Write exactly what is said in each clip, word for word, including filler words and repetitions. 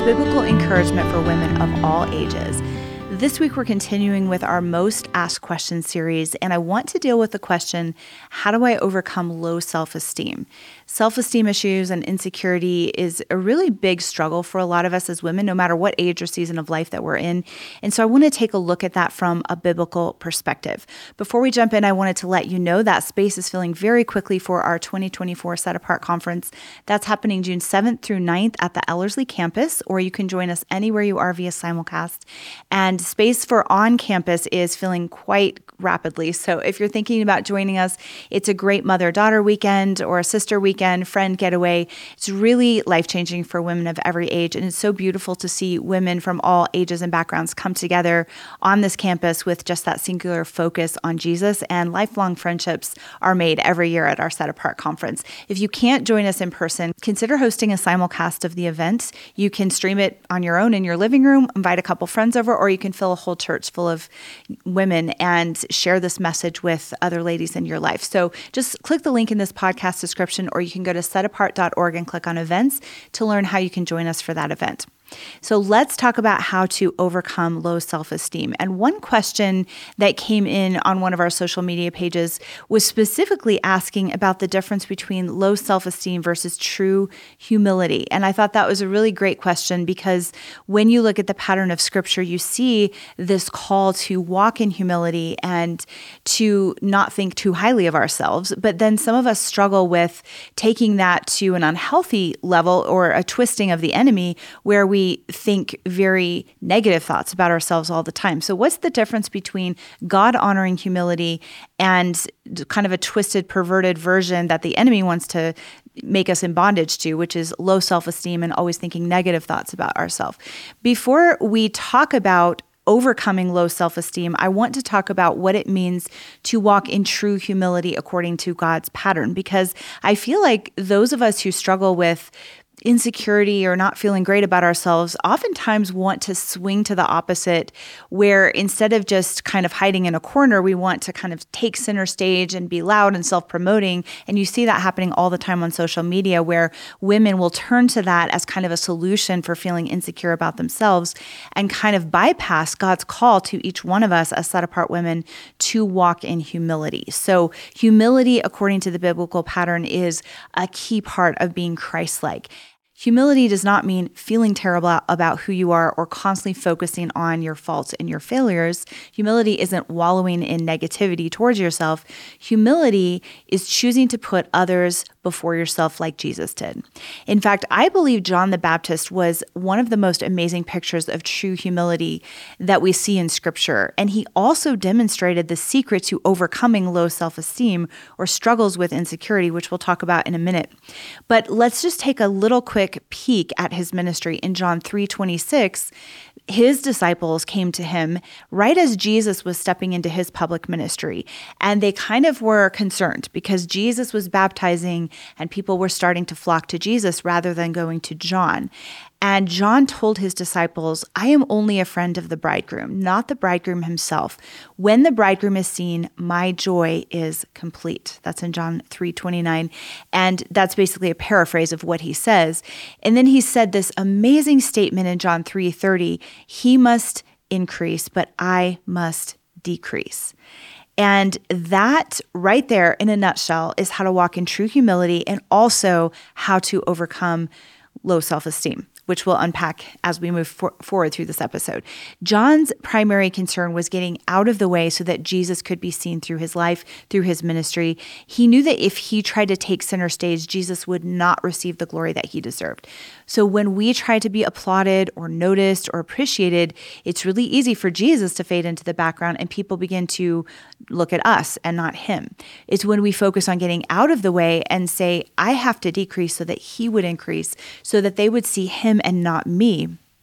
biblical encouragement for women of all ages. This week, we're continuing with our Most Asked Questions series, and I want to deal with the question, how do I overcome low self-esteem? Self-esteem issues and insecurity is a really big struggle for a lot of us as women, no matter what age or season of life that we're in. And so I want to take a look at that from a biblical perspective. Before we jump in, I wanted to let you know that space is filling very quickly for our twenty twenty-four Set Apart Conference. That's happening June seventh through ninth at the Ellerslie campus, or you can join us anywhere you are via simulcast. And space for on-campus is filling quite rapidly. So if you're thinking about joining us, it's a great mother-daughter weekend or a sister weekend, friend getaway. It's really life-changing for women of every age. And it's so beautiful to see women from all ages and backgrounds come together on this campus with just that singular focus on Jesus. And lifelong friendships are made every year at our Set Apart Conference. If you can't join us in person, consider hosting a simulcast of the event. You can stream it on your own in your living room, invite a couple friends over, or you can fill a whole church full of women and share this message with other ladies in your life. So just click the link in this podcast description, or you can go to set apart dot org and click on events to learn how you can join us for that event. So let's talk about how to overcome low self-esteem. And one question that came in on one of our social media pages was specifically asking about the difference between low self-esteem versus true humility. And I thought that was a really great question because when you look at the pattern of Scripture, you see this call to walk in humility and to not think too highly of ourselves. But then some of us struggle with taking that to an unhealthy level or a twisting of the enemy where we We think very negative thoughts about ourselves all the time. So what's the difference between God-honoring humility and kind of a twisted, perverted version that the enemy wants to make us in bondage to, which is low self-esteem and always thinking negative thoughts about ourselves? Before we talk about overcoming low self-esteem, I want to talk about what it means to walk in true humility according to God's pattern, because I feel like those of us who struggle with insecurity or not feeling great about ourselves oftentimes want to swing to the opposite, where instead of just kind of hiding in a corner, we want to kind of take center stage and be loud and self-promoting. And you see that happening all the time on social media, where women will turn to that as kind of a solution for feeling insecure about themselves and kind of bypass God's call to each one of us as set-apart women to walk in humility. So humility, according to the biblical pattern, is a key part of being Christ-like. Humility does not mean feeling terrible about who you are or constantly focusing on your faults and your failures. Humility isn't wallowing in negativity towards yourself. Humility is choosing to put others before yourself like Jesus did. In fact, I believe John the Baptist was one of the most amazing pictures of true humility that we see in Scripture. And he also demonstrated the secret to overcoming low self-esteem or struggles with insecurity, which we'll talk about in a minute. But let's just take a little quick peek at his ministry. In John three twenty-six, his disciples came to him right as Jesus was stepping into his public ministry. And they kind of were concerned because Jesus was baptizing and people were starting to flock to Jesus rather than going to John. And John told his disciples, I am only a friend of the bridegroom, not the bridegroom himself. When the bridegroom is seen, my joy is complete. That's in John three twenty-nine. And that's basically a paraphrase of what he says. And then he said this amazing statement in John three thirty, he must increase, but I must decrease. And that right there in a nutshell is how to walk in true humility and also how to overcome low self-esteem, which we'll unpack as we move for- forward through this episode. John's primary concern was getting out of the way so that Jesus could be seen through his life, through his ministry. He knew that if he tried to take center stage, Jesus would not receive the glory that he deserved. So when we try to be applauded or noticed or appreciated, it's really easy for Jesus to fade into the background and people begin to look at us and not him. It's when we focus on getting out of the way and say, I have to decrease so that he would increase, so that they would see him and not me,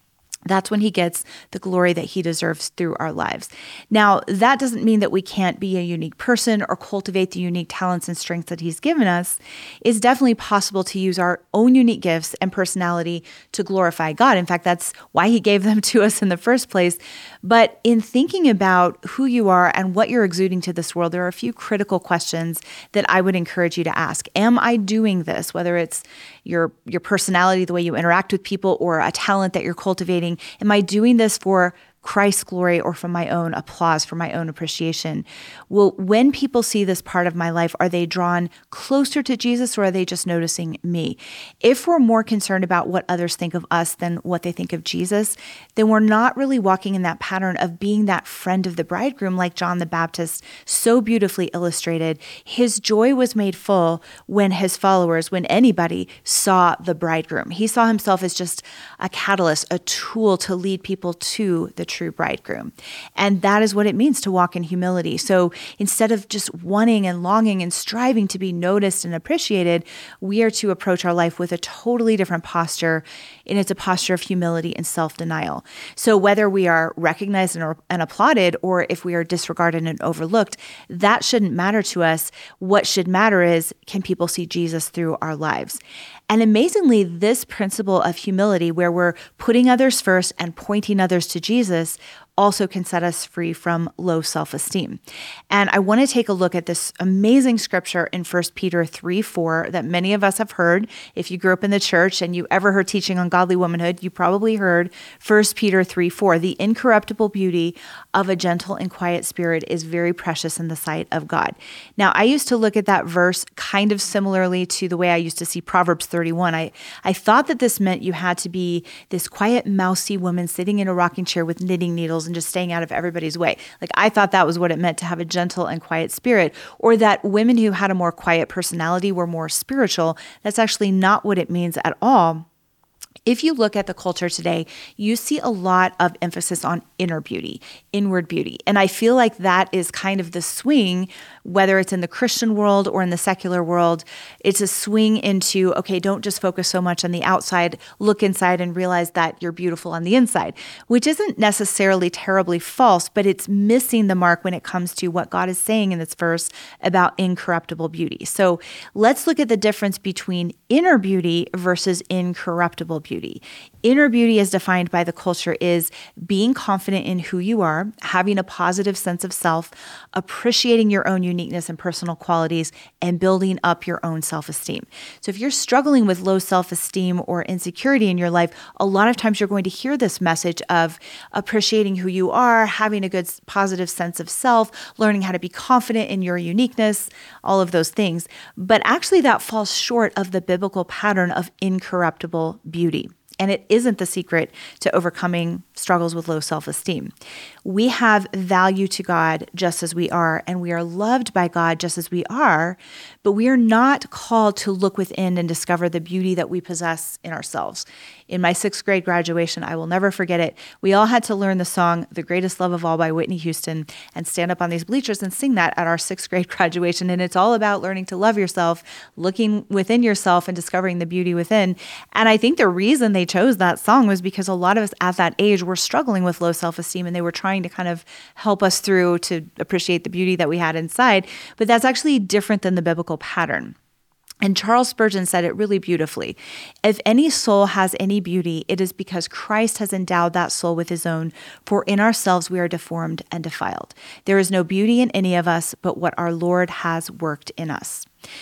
That's when he gets the glory that he deserves through our lives. Now, that doesn't mean that we can't be a unique person or cultivate the unique talents and strengths that he's given us. It's definitely possible to use our own unique gifts and personality to glorify God. In fact, that's why he gave them to us in the first place. But in thinking about who you are and what you're exuding to this world, there are a few critical questions that I would encourage you to ask. Am I doing this? Whether it's your, your personality, the way you interact with people, or a talent that you're cultivating. Am I doing this for Christ's glory or for my own applause, for my own appreciation? Well, when people see this part of my life, are they drawn closer to Jesus, or are they just noticing me? If we're more concerned about what others think of us than what they think of Jesus, then we're not really walking in that pattern of being that friend of the bridegroom, like John the Baptist so beautifully illustrated. His joy was made full when his followers, when anybody saw the bridegroom. He saw himself as just a catalyst, a tool to lead people to the true bridegroom. And that is what it means to walk in humility. So instead of just wanting and longing and striving to be noticed and appreciated, we are to approach our life with a totally different posture, and it's a posture of humility and self-denial. So whether we are recognized and, and applauded, or if we are disregarded and overlooked, that shouldn't matter to us. What should matter is, can people see Jesus through our lives? And amazingly, this principle of humility, where we're putting others first and pointing others to Jesus, also can set us free from low self-esteem. And I want to take a look at this amazing scripture in First Peter three four that many of us have heard. If you grew up in the church and you ever heard teaching on godly womanhood, you probably heard First Peter three four. The incorruptible beauty of a gentle and quiet spirit is very precious in the sight of God. Now, I used to look at that verse kind of similarly to the way I used to see Proverbs thirty-one. I, I thought that this meant you had to be this quiet, mousy woman sitting in a rocking chair with knitting needles and just staying out of everybody's way. Like, I thought that was what it meant to have a gentle and quiet spirit, or that women who had a more quiet personality were more spiritual. That's actually not what it means at all. If you look at the culture today, you see a lot of emphasis on inner beauty, inward beauty. And I feel like that is kind of the swing, whether it's in the Christian world or in the secular world. It's a swing into, okay, don't just focus so much on the outside, look inside and realize that you're beautiful on the inside, which isn't necessarily terribly false, but it's missing the mark when it comes to what God is saying in this verse about incorruptible beauty. So let's look at the difference between inner beauty versus incorruptible beauty. Inner beauty, as defined by the culture, is being confident in who you are, having a positive sense of self, appreciating your own uniqueness and personal qualities, and building up your own self-esteem. So if you're struggling with low self-esteem or insecurity in your life, a lot of times you're going to hear this message of appreciating who you are, having a good positive sense of self, learning how to be confident in your uniqueness, all of those things. But actually that falls short of the biblical pattern of incorruptible beauty. And it isn't the secret to overcoming struggles with low self-esteem. We have value to God just as we are, and we are loved by God just as we are, but we are not called to look within and discover the beauty that we possess in ourselves. In my sixth grade graduation, I will never forget it. We all had to learn the song, "The Greatest Love of All" by Whitney Houston, and stand up on these bleachers and sing that at our sixth grade graduation. And it's all about learning to love yourself, looking within yourself and discovering the beauty within. And I think the reason they chose that song was because a lot of us at that age were struggling with low self-esteem, and they were trying to kind of help us through to appreciate the beauty that we had inside. But that's actually different than the biblical pattern. And Charles Spurgeon said it really beautifully. If any soul has any beauty, it is because Christ has endowed that soul with his own, for in ourselves we are deformed and defiled. There is no beauty in any of us but what our Lord has worked in us.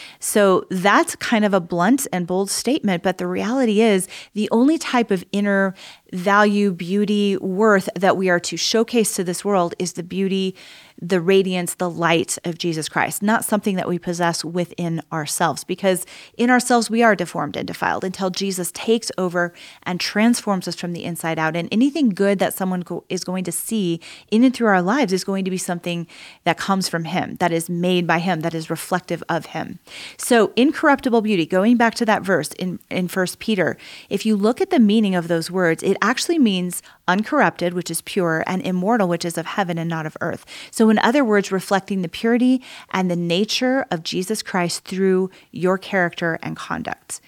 So that's kind of a blunt and bold statement, but the reality is the only type of inner value, beauty, worth that we are to showcase to this world is the beauty, the radiance, the light of Jesus Christ, not something that we possess within ourselves, because in ourselves we are deformed and defiled until Jesus takes over and transforms us from the inside out. And anything good that someone go- is going to see in and through our lives is going to be something that comes from him, that is made by him, that is reflective of him. So incorruptible beauty, going back to that verse in, in First Peter, if you look at the meaning of those words, it actually means uncorrupted, which is pure, and immortal, which is of heaven and not of earth. So in other words, reflecting the purity and the nature of Jesus Christ through your character and conduct.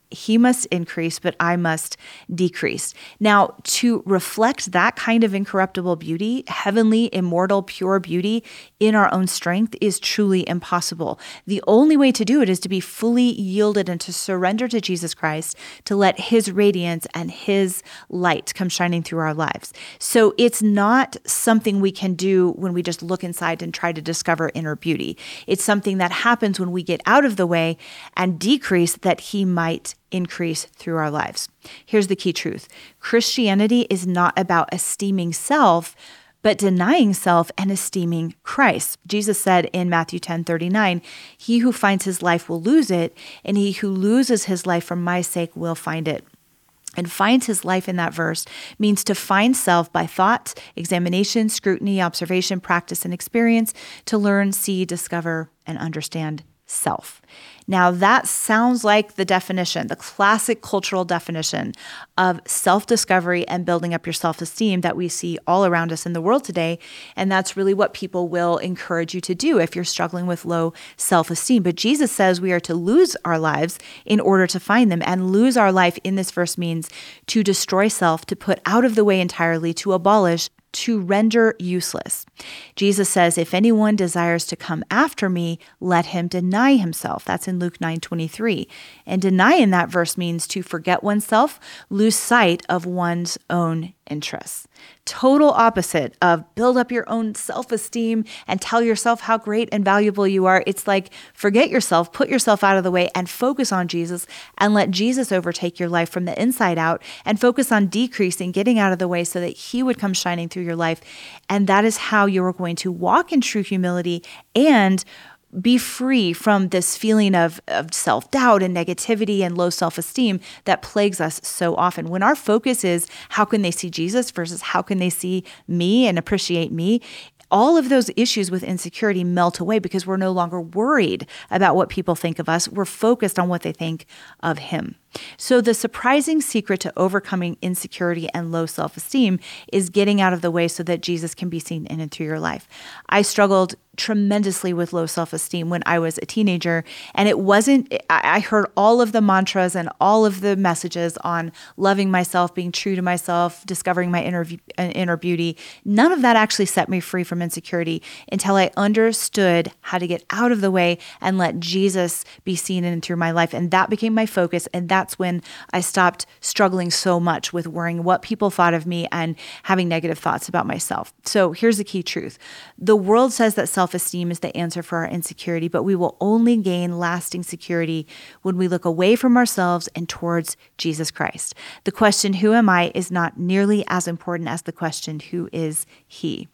He must increase, but I must decrease. Now, to reflect that kind of incorruptible beauty, heavenly, immortal, pure beauty in our own strength is truly impossible. The only way to do it is to be fully yielded and to surrender to Jesus Christ, to let his radiance and his light come shining through our lives. So it's not something we can do when we just look inside and try to discover inner beauty. It's something that happens when we get out of the way and decrease that he might increase through our lives. Here's the key truth. Christianity is not about esteeming self, but denying self and esteeming Christ. Jesus said in Matthew ten thirty-nine, "He who finds his life will lose it, and he who loses his life for my sake will find it." And finds his life in that verse means to find self by thought, examination, scrutiny, observation, practice, and experience, to learn, see, discover, and understand self. Now that sounds like the definition, the classic cultural definition of self-discovery and building up your self-esteem that we see all around us in the world today. And that's really what people will encourage you to do if you're struggling with low self-esteem. But Jesus says we are to lose our lives in order to find them. And lose our life in this verse means to destroy self, to put out of the way entirely, to abolish, to render useless. Jesus says, if anyone desires to come after me, let him deny himself. That's in Luke nine twenty-three. And deny in that verse means to forget oneself, lose sight of one's own interests. Total opposite of build up your own self-esteem and tell yourself how great and valuable you are. It's like forget yourself, put yourself out of the way and focus on Jesus and let Jesus overtake your life from the inside out and focus on decreasing, getting out of the way so that he would come shining through your life. And that is how you are going to walk in true humility and be free from this feeling of, of self-doubt and negativity and low self-esteem that plagues us so often. When our focus is how can they see Jesus versus how can they see me and appreciate me, all of those issues with insecurity melt away because we're no longer worried about what people think of us. We're focused on what they think of him. So the surprising secret to overcoming insecurity and low self-esteem is getting out of the way so that Jesus can be seen in and through your life. I struggled tremendously with low self-esteem when I was a teenager, and it wasn't, I heard all of the mantras and all of the messages on loving myself, being true to myself, discovering my inner, inner beauty. None of that actually set me free from insecurity until I understood how to get out of the way and let Jesus be seen in and through my life. And that became my focus. And that's when I stopped struggling so much with worrying what people thought of me and having negative thoughts about myself. So here's the key truth. The world says that self-esteem is the answer for our insecurity, but we will only gain lasting security when we look away from ourselves and towards Jesus Christ. The question, who am I, is not nearly as important as the question, who is he?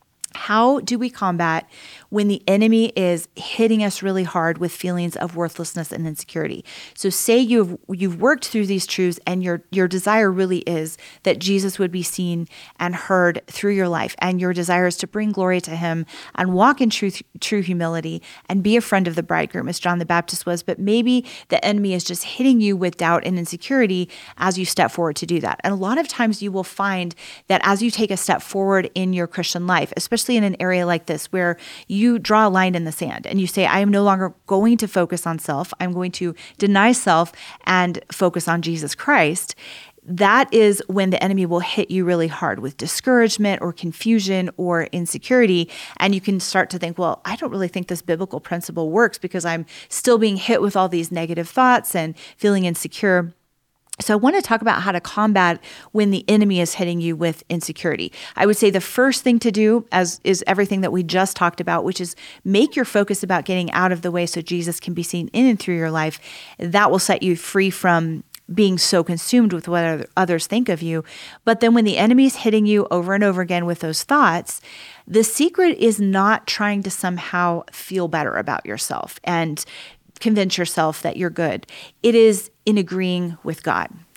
How do we combat when the enemy is hitting us really hard with feelings of worthlessness and insecurity? So say you've you've worked through these truths and your your desire really is that Jesus would be seen and heard through your life, and your desire is to bring glory to him and walk in true, true humility and be a friend of the bridegroom as John the Baptist was, but maybe the enemy is just hitting you with doubt and insecurity as you step forward to do that. And a lot of times you will find that as you take a step forward in your Christian life, especially in an area like this where you draw a line in the sand and you say, I am no longer going to focus on self. I'm going to deny self and focus on Jesus Christ. That is when the enemy will hit you really hard with discouragement or confusion or insecurity. And you can start to think, well, I don't really think this biblical principle works because I'm still being hit with all these negative thoughts and feeling insecure. So I want to talk about how to combat when the enemy is hitting you with insecurity. I would say the first thing to do as is everything that we just talked about, which is make your focus about getting out of the way so Jesus can be seen in and through your life. That will set you free from being so consumed with what others think of you. But then when the enemy is hitting you over and over again with those thoughts, the secret is not trying to somehow feel better about yourself and convince yourself that you're good. It is in agreeing with God.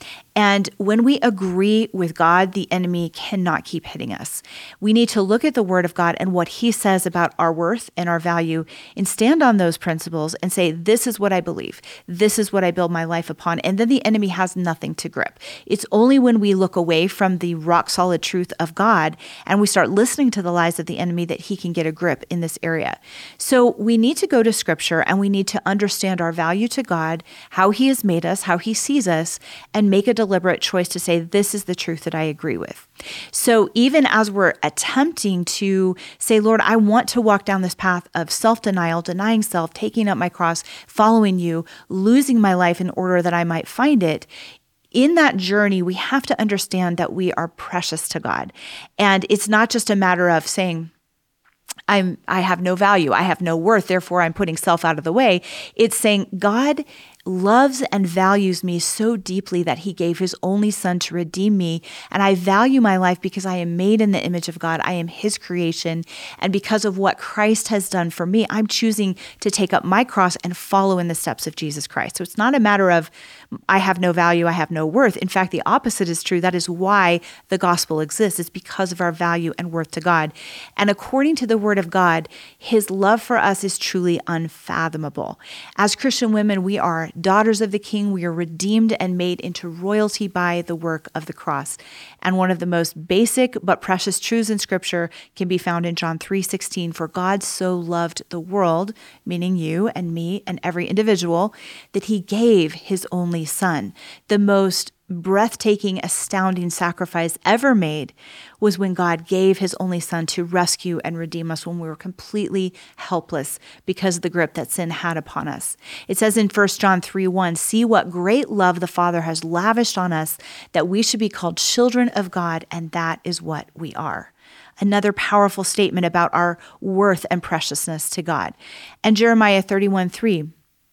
And when we agree with God, the enemy cannot keep hitting us. We need to look at the Word of God and what He says about our worth and our value and stand on those principles and say, this is what I believe. This is what I build my life upon. And then the enemy has nothing to grip. It's only when we look away from the rock solid truth of God and we start listening to the lies of the enemy that he can get a grip in this area. So we need to go to Scripture and we need to understand our value to God, how He has made us, how He sees us, and make a deliberate choice to say, this is the truth that I agree with. So even as we're attempting to say, Lord, I want to walk down this path of self-denial, denying self, taking up my cross, following you, losing my life in order that I might find it, in that journey, we have to understand that we are precious to God. And it's not just a matter of saying, I'm, I have no value, I have no worth, therefore I'm putting self out of the way. It's saying God loves and values me so deeply that He gave His only Son to redeem me. And I value my life because I am made in the image of God. I am His creation. And because of what Christ has done for me, I'm choosing to take up my cross and follow in the steps of Jesus Christ. So it's not a matter of I have no value, I have no worth. In fact, the opposite is true. That is why the gospel exists. It's because of our value and worth to God. And according to the Word of God, His love for us is truly unfathomable. As Christian women, we are daughters of the King. We are redeemed and made into royalty by the work of the cross. And one of the most basic but precious truths in Scripture can be found in John three sixteen. For God so loved the world, meaning you and me and every individual, that He gave His only Son. The most breathtaking, astounding sacrifice ever made was when God gave His only Son to rescue and redeem us when we were completely helpless because of the grip that sin had upon us. It says in First John three one, see what great love the Father has lavished on us, that we should be called children of God, and that is what we are. Another powerful statement about our worth and preciousness to God. And Jeremiah thirty-one three,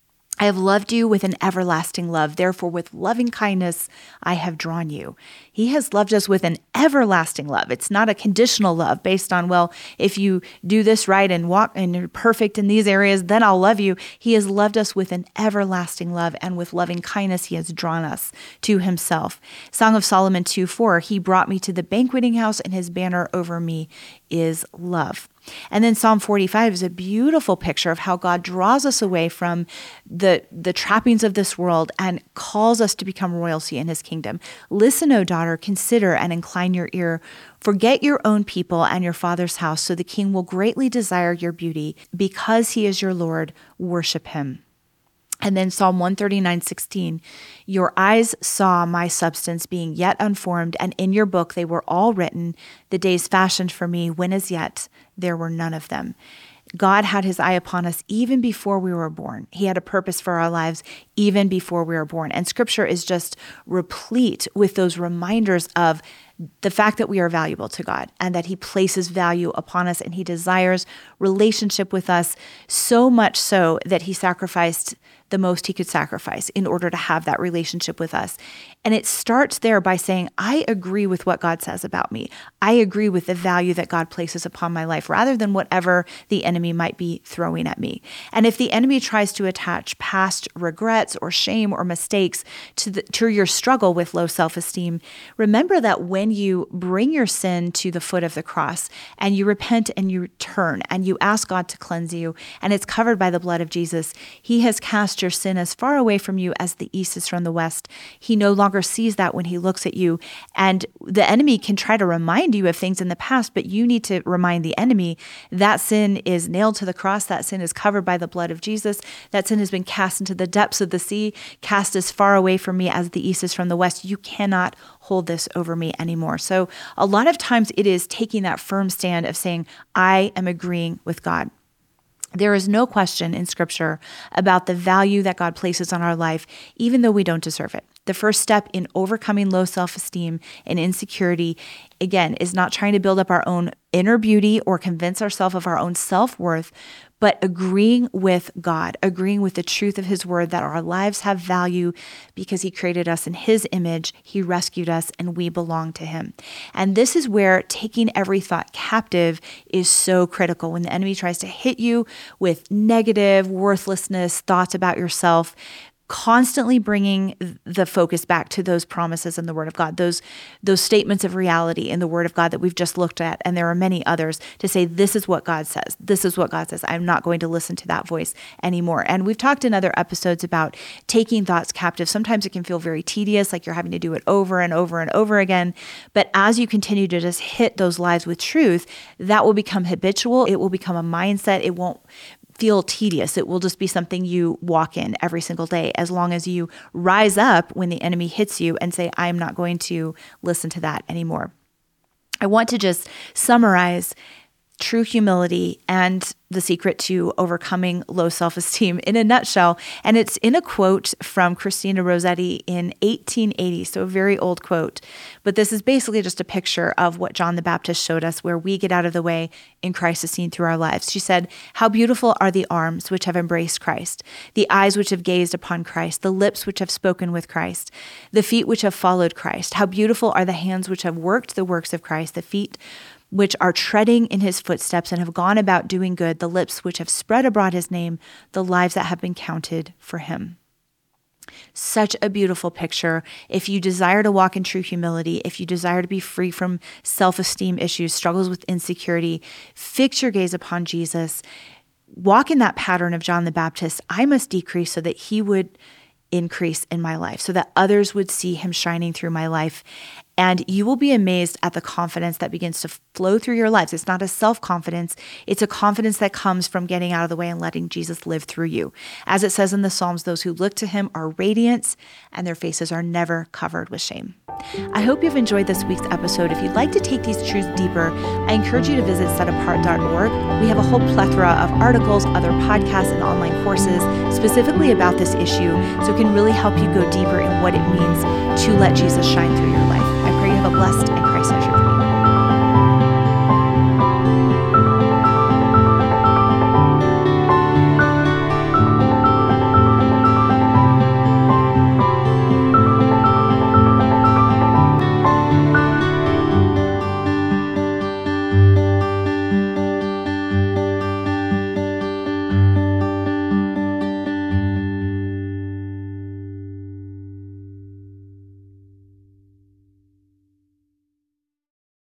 I have loved you with an everlasting love. Therefore, with loving kindness, I have drawn you. He has loved us with an everlasting love. It's not a conditional love based on, well, if you do this right and walk and you're perfect in these areas, then I'll love you. He has loved us with an everlasting love, and with loving kindness, He has drawn us to Himself. Song of Solomon two four, He brought me to the banqueting house, and His banner over me is love. And then Psalm forty-five is a beautiful picture of how God draws us away from the, the trappings of this world and calls us to become royalty in His kingdom. Listen, O daughter, consider and incline your ear. Forget your own people and your father's house, so the king will greatly desire your beauty. Because He is your Lord, worship Him. And then Psalm one thirty-nine sixteen, your eyes saw my substance being yet unformed, and in your book they were all written, the days fashioned for me, when as yet there were none of them. God had His eye upon us even before we were born. He had a purpose for our lives even before we were born. And Scripture is just replete with those reminders of the fact that we are valuable to God and that He places value upon us, and He desires relationship with us, so much so that He sacrificed the most He could sacrifice in order to have that relationship with us. And it starts there by saying, I agree with what God says about me. I agree with the value that God places upon my life, rather than whatever the enemy might be throwing at me. And if the enemy tries to attach past regrets or shame or mistakes to, the, to your struggle with low self-esteem, remember that when you bring your sin to the foot of the cross and you repent and you turn and you ask God to cleanse you, and it's covered by the blood of Jesus, He has cast your sin as far away from you as the east is from the west. He no longer sees that when He looks at you. And the enemy can try to remind you of things in the past, but you need to remind the enemy that sin is nailed to the cross. That sin is covered by the blood of Jesus. That sin has been cast into the depths of the sea, cast as far away from me as the east is from the west. You cannot hold this over me anymore. So a lot of times it is taking that firm stand of saying, I am agreeing with God. There is no question in Scripture about the value that God places on our life, even though we don't deserve it. The first step in overcoming low self-esteem and insecurity, again, is not trying to build up our own inner beauty or convince ourselves of our own self-worth, but agreeing with God, agreeing with the truth of His word that our lives have value because He created us in His image, He rescued us, and we belong to Him. And this is where taking every thought captive is so critical. When the enemy tries to hit you with negative, worthlessness, thoughts about yourself, constantly bringing the focus back to those promises in the Word of God, those those statements of reality in the Word of God that we've just looked at, and there are many others, to say, this is what God says. This is what God says. I'm not going to listen to that voice anymore. And we've talked in other episodes about taking thoughts captive. Sometimes it can feel very tedious, like you're having to do it over and over and over again. But as you continue to just hit those lies with truth, that will become habitual. It will become a mindset. It won't feel tedious. It will just be something you walk in every single day, as long as you rise up when the enemy hits you and say, I'm not going to listen to that anymore. I want to just summarize true humility and the secret to overcoming low self-esteem in a nutshell. And it's in a quote from Christina Rossetti in eighteen eighty, so a very old quote. But this is basically just a picture of what John the Baptist showed us, where we get out of the way and Christ is seen through our lives. She said, "How beautiful are the arms which have embraced Christ, the eyes which have gazed upon Christ, the lips which have spoken with Christ, the feet which have followed Christ. How beautiful are the hands which have worked the works of Christ, the feet which are treading in his footsteps and have gone about doing good, the lips which have spread abroad his name, the lives that have been counted for him." Such a beautiful picture. If you desire to walk in true humility, if you desire to be free from self-esteem issues, struggles with insecurity, fix your gaze upon Jesus. Walk in that pattern of John the Baptist. I must decrease so that he would increase in my life, so that others would see him shining through my life. And you will be amazed at the confidence that begins to flow through your lives. It's not a self-confidence. It's a confidence that comes from getting out of the way and letting Jesus live through you. As it says in the Psalms, those who look to him are radiant and their faces are never covered with shame. I hope you've enjoyed this week's episode. If you'd like to take these truths deeper, I encourage you to visit set apart dot org. We have a whole plethora of articles, other podcasts, and online courses specifically about this issue, so it can really help you go deeper in what it means to let Jesus shine through your life. I pray you have a blessed and Christ-centered